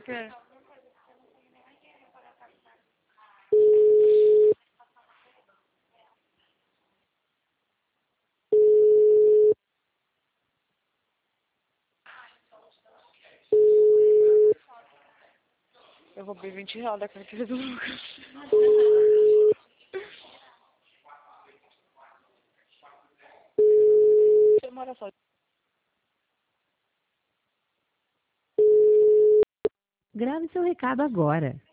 quê? Eu roubei R$ 20 da carteira do Lucas. Você mora só. Grave seu recado agora.